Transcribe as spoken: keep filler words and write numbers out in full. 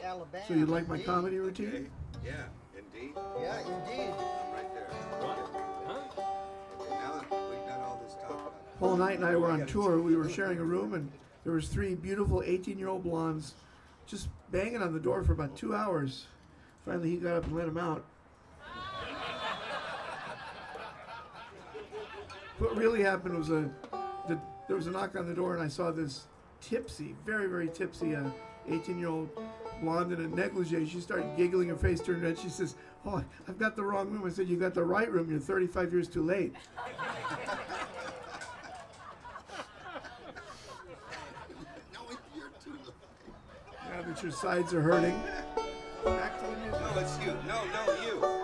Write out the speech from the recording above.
Alabama. So you like my indeed. comedy routine? Okay. Yeah, indeed. Yeah, indeed. I'm right there. What? Huh? Okay, now that we've done all this talk about Paul Knight and I were We on gotta tour. change We a were little sharing a bit. room, and there was three beautiful eighteen-year-old blondes just banging on the door for about two hours. Finally, he got up and let them out. What really happened was a, the, there was a knock on the door, and I saw this tipsy, very, very tipsy, uh, eighteen-year-old blonde in a negligee. She started giggling, her face turned red. She says, "Oh, I've got the wrong room." I said, "You got the right room. You're thirty-five years too late." No, you're too late. Now that your sides are hurting, back to the music. No, it's you. No, no, you.